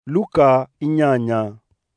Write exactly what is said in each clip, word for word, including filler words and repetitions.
Luka inyanya.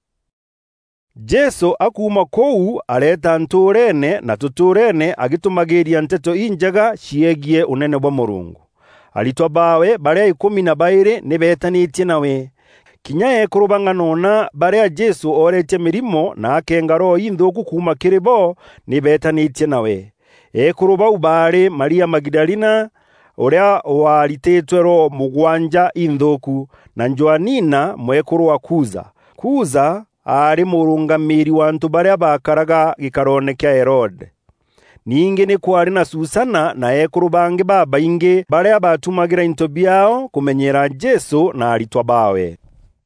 Jesu akuma kou areta nturene na tuturene agitumagiria nteto injaga ciegie unene bwa Murungu. Alitwa bawe baria ikumi na bairi nibetanitie nawe. Kinya ekurubanga nona baria Jesu orete mirimo na akenga roho inthuku kuma kiribo nibetanitie nawe. Ekuruba ubari Maria Magdalena uria waritetwe roho mugwanja inthuku na Joanina mwekuru wa Kuza. Kuza ari murungamiri wantu baria bakaraga gikarone kya Herode. Ninge ni kwari na Susana na ekuru bange baba inge baria batumagira into byao kumenyera Jesu na alitwa bawe.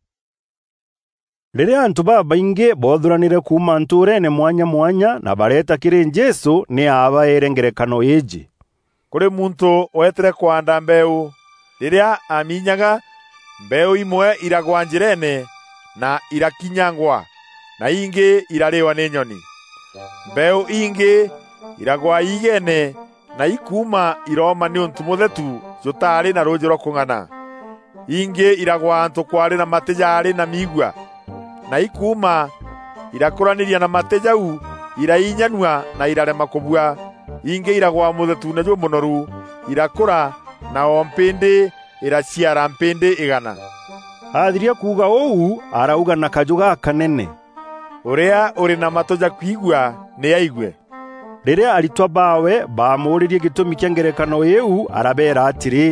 Riria antu baba inge bodhuranire kuma nturene mwanya mwanya na bareta kire Jesu ni aba erengerekano eji. Kuri muntu wetere kwanda mbeu riria aminyaga mbeu imwe iragwanjirene na irakinyangwa na ingi iralewa ni nyoni. Mbeu ingi iragwa igene na ikuma iroma ni untu muthetu jutari na rujiro kungana. Ingi iragwa antu kwari na matejari na migwa na ikuma irakuraniria na matejau irainyanwa na irarema kubua. Ingi iragwa muthetu na jo munoru irakura na ompindi iraciara mpindi igana. Athiria kuga ou arauga na kajuga kanene. Uria uri na matoja kwigwa ni aigwe. Riria alitwa bawe bamuririe gitumi kya ngerekano yeu arabera atiri,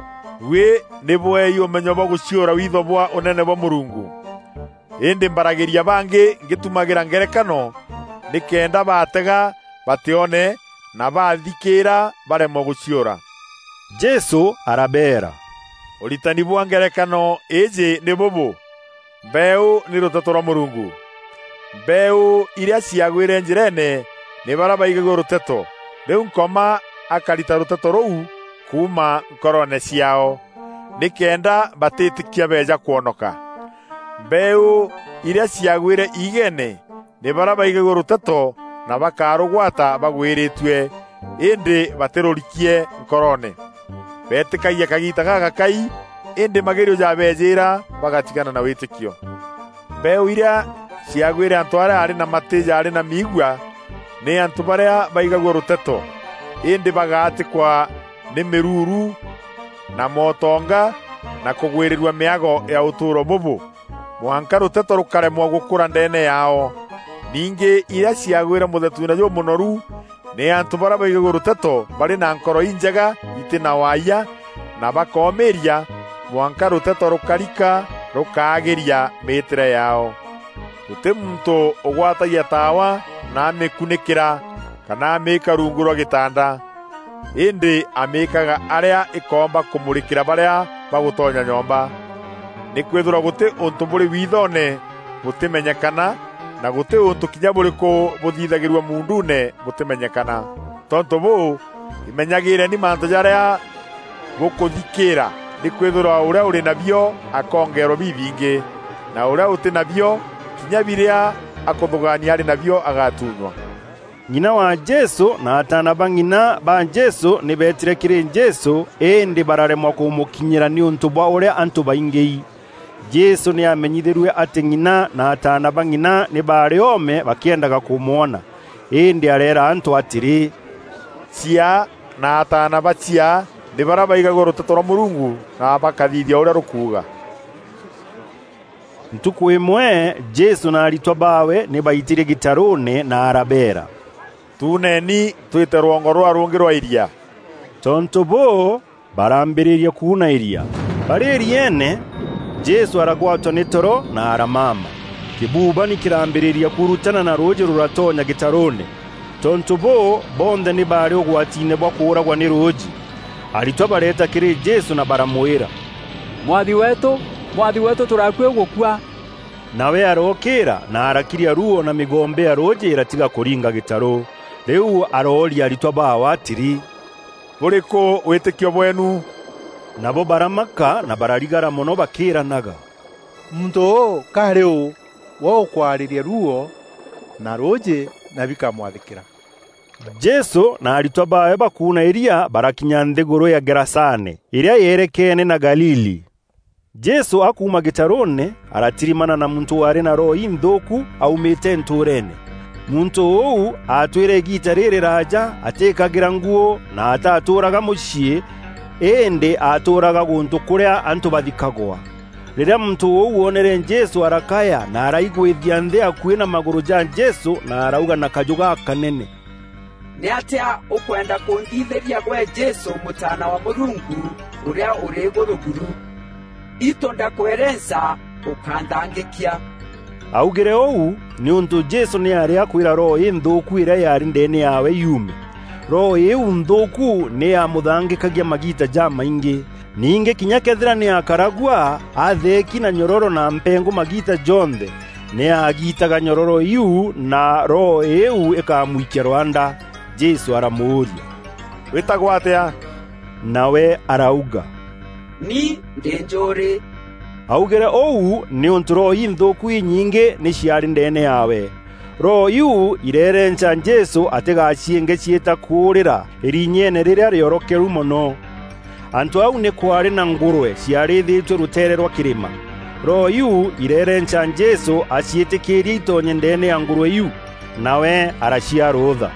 we nibwe yo menyo baguciora witho bwa unene bwa Murungu. Indi mbaragiria bangi ngitumagira ngerekano nikenda batega batione na bathikira baremo guciora. Jesu arabera, uritani bwa ngerekano eje ni bubu. Mbeu ni rutete rwa Murungu. Mbeu iria ciagwire njirene ni barabaigaga ruteto. Riu nkoma akarita ruteto ruu kuma nkorone ciao nikenda batitikia beja kuonoka. Mbeu iria ciagwire igene ni barabaigaga ruteto na bakarugwata bagwiritwe indi baterurikie nkorone. Betikagia kagita gaga kai indi magerio jabejera bagatigana na witikio. Mbeu iria ciagwire antu aria ari na mateja ari na migwa ni antu baria baigagwo ruteto indi bagatikwa ni miruru na motonga na kugwirirwa miago ya uturo bubu. Muhanka ruteto rukaremwa gukura ndene yao. Ningi iria ciagwire muthetu na jo munoru ni antu baria baigagwo ruteto bari na nkoro injaga itina waya na bakomeria muhanka ruteto rukarika rukagiria mitire yao. Gute muntu ugwatagia tawa na amekunikira kana ameka runguro gitanda indi amekaga aria ikomba kumurikira baria bagutonya nyomba. Nikwithura gute untu buri withone butimenyekana na gute untu kinya buriko buthithagirwa mundune butimenyekana. Tonto bu imenyagire ni mantu jaria bukuthikira. Nikwithura uria uri nabio akongero bibingi na uria uti nabio kinya biria akothugania ari nabio agatunywa. Nyina wa Jesu na atana bangina ba Jesu ni betire kire Jesu endi bararemwa kumukinyira ni untu bwa uria antu baingei. Jesu ni amenyithirwe ati nyina na atana bangina ni bari ome bakiendaga kumuona. Endi arera antu atiri, cia na atana bacia ni barabaigaga ruteto rwa Murungu na bakathithia uria rukuga. Ntuku imwe Jesu na alitwa bawe ni baitire gitarone na arabera, tuneni twite rwongo rwa rungi rwa iria. Tonto bo barambiriria kuna iria. Bari iriene Jesu aragwatwa ni toro na aramama. Kibuba ni kirambiriria kurutana na ruji ruratonya gitarone. Tonto bo bonde ni bari ogwatine bwa kuragwa ni ruji. Alitwa bareta kire Jesu na baramuira, Mwathi wetu, mwathi wetu turakwe gukua. Nawe arokera na arakiria ruo na migombe ya roje iratiga kuringa gitaro. Riu arori alitwa bawa atiri, buriko witikio bwenu? Nabo baramaka na bararigara muno bakiranaga, muntu kareu wo kwariria ruo na roje na bikamwathikira. Jesu na alitwa bawe bakuna iria barakinya nthiguru ya Gerasane iria yerekene na Galili. Jesu akuma gitarone aratirimana na muntu wari na roho y'inthoku aumite nturene. Muntu ou atwire gitarire raja atekagira nguo na ataturaga mushie ende aturaga guntu kuria antu bathikagwa. Riria muntu ou onere Jesu arakaya na araigwithia nthi akuĩ na maguru ja Jesu na arauga na kajuga kanene, ni atia ukwenda kungitheria gwe Jesu mutana wa Murungu uria uri guruguru? Ito ndakwerensa ukandangikia. Augire ou ni untu Jesu ni ari akwira roho y'inthoku ira yari ndene yawe yume. Roho y'u nthoku ni amuthangikagia magita ja maingi. Ninge kinya kethira ni akaragwa atheki na nyororo na mpengo magita jonthe ni agitaga nyororo iu na roho eu ikamuikia Rwanda. Jesu aramuuria, witagwo atia? Nawe arauga, ni ndenjori. Augire ou ni untu roho y'inthoku nyingi ni ciari ndene yawe. Roho iu irerenca Jesu atigacienge ciita kurira irinyene riria riorokeru muno. Antu au ni kwari na ngurwe ciarithitwe rutere rwa kirima. Roho iu irerenca Jesu aciitikirie itonye ndene ya ngurwe iu, nawe araciarutha.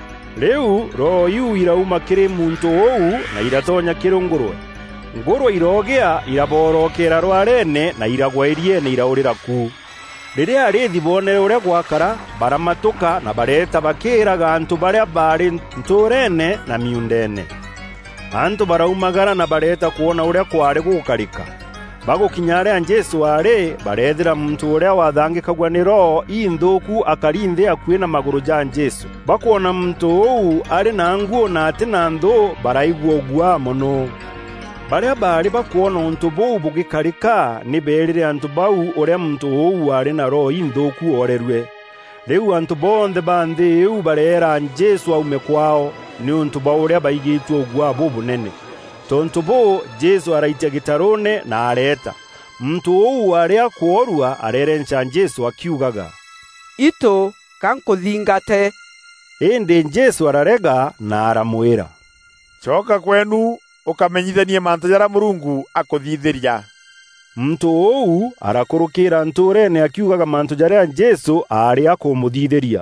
Riu roho iu irauma kiri muntu ou na iratonya kiri ngurwe. Ngurwe irogea iraborokera rwarene na iragwa iriene iraurira ku. Riria arithi bonere uria gwakara baramatuka na bareta bakiraga antu baria bari nturene na miundene. Antu baraumagara na bareta kuona uria kwari gukarika. Bagukinyare Jesu ari barethira muntu uria wathangikagwa ni roho y'inthoku akarinthe akuĩ na maguru ja Jesu. Bakuona muntu ou ari na nguo na ati na nthu baraigua ugua muno. Baria bari bakuona untu bou bugikarika ni berire antu bau uria muntu ou ari na roho y'inthoku orerwe. Riu antu bonthe ba nthi iu barera Jesu aume kwao ni untu ba uria baigitwe ugua bubu nene. Tontu bo Jesu araitia gitarone na areta. Muntu ou aria kuorua arerenca Jesu akiugaga, ito kankuthingate. Indi Jesu ararega na aramwira, coka kwenu ukamenyithanie mantu jara Murungu akuthithiria. Muntu ou arakurukira nturene akiugaga mantu jaria Jesu ari akumuthithiria.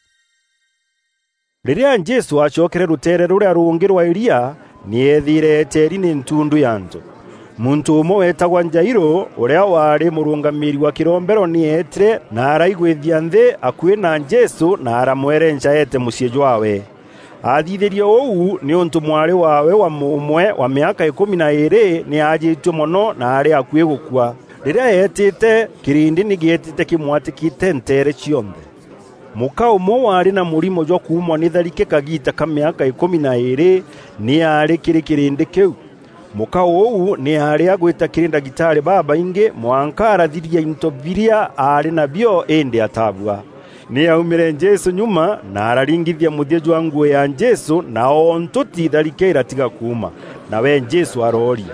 Riria Jesu acokere rutere ruria rungi rwa iria ni ethire teri-ini ntundu yantu. Muntu umwe wetagwa Jairo uria wari murungamiri wa kirombero ni etire na araigwithia nthi akuĩ na Jesu na aramwerenca ete muciĩ jwawe. Athithirio ou ni untu mwari wawe wa mumwe wa miaka ikumi na iri ni ajitwe muno na ari akuĩ gukua. Riria etite kirindi ni gietite kimwatikite ntere cionthe. Muka umwe wari na murimo jwa kuumwa ni tharike kagita ka miaka ikumi na iri ni ari kiri kirindi kiu. Muka ou ni ari agwita kirinda gitari baba inge mwanka arathiria into biria ari na bio ende atabua. Ni aumire Jesu nyuma na araringithia muthia jwa nguo ya Jesu na ontuti tharike iratiga kuuma. Nawe Jesu aroria,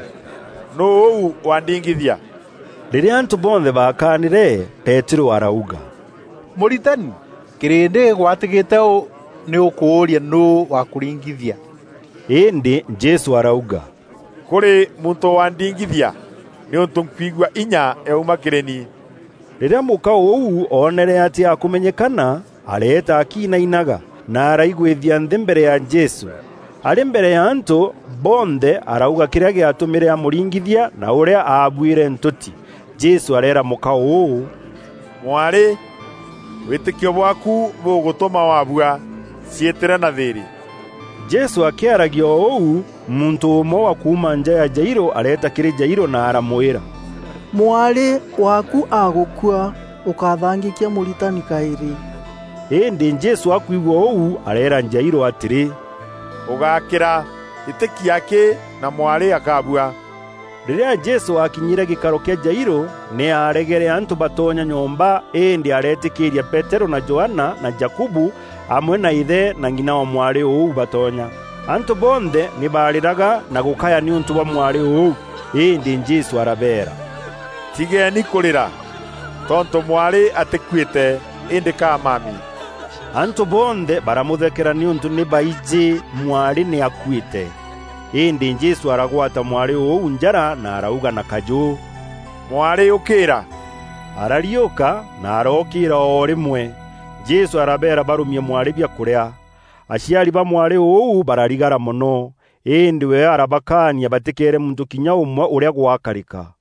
no ou wandingithia? Riria antu bonthe bakanire, Petero arauga, Muritani, kirindi gwatigite u ni ukuuria no wa kuringithia. Indi Jesu arauga, kuri muntu wandingithia ni untu nkwigua inya euma kireni. Riria muka ou onere ati akumenyekana areta akinainaga na araigwithia nthi mbere ya Jesu. Ari mbere ya antu bonthe arauga kiria giatumire amuringithia na uria aabwire ntuti. Jesu arera muka ou, mwari, witikio bwaku bugutuma wabua, cietire na thiri. Jesu akiaragio ou, muntu umwe wa kuuma nja ya Jairo areta kiri Jairo na aramwira, mwari waku agukua, ukathangikia Muritani kairi. Indi Jesu akuigua ou arera Jairo atiri, ugakira, itiki yake na mwari akabua. Riria Jesu akinyire gikaro kia Jairo ni aregere antu batonya nyomba indi aretikiria Petero na Joana na Jakubu amwe na ithe na ngina wa mwari ou batonya. Antu bonthe ni bariraga na gukaya ni untu wa mwari ou. Indi Jesu arabera, tigeni kurira, tonto mwari atikwite indi ka mami. Antu bonthe baramuthekera ni untu ni baiji mwari ni akwite. Indi Jesu aragwata mwari ou njara na arauga na kaju, mwari ukira. Arariuka na arokira o rimwe. Jesu arabera barumia mwari bya kuria. Aciari ba mwari uu bararigara muno. Indi we arabakania batekere muntu kinya umwe uria gwakarika.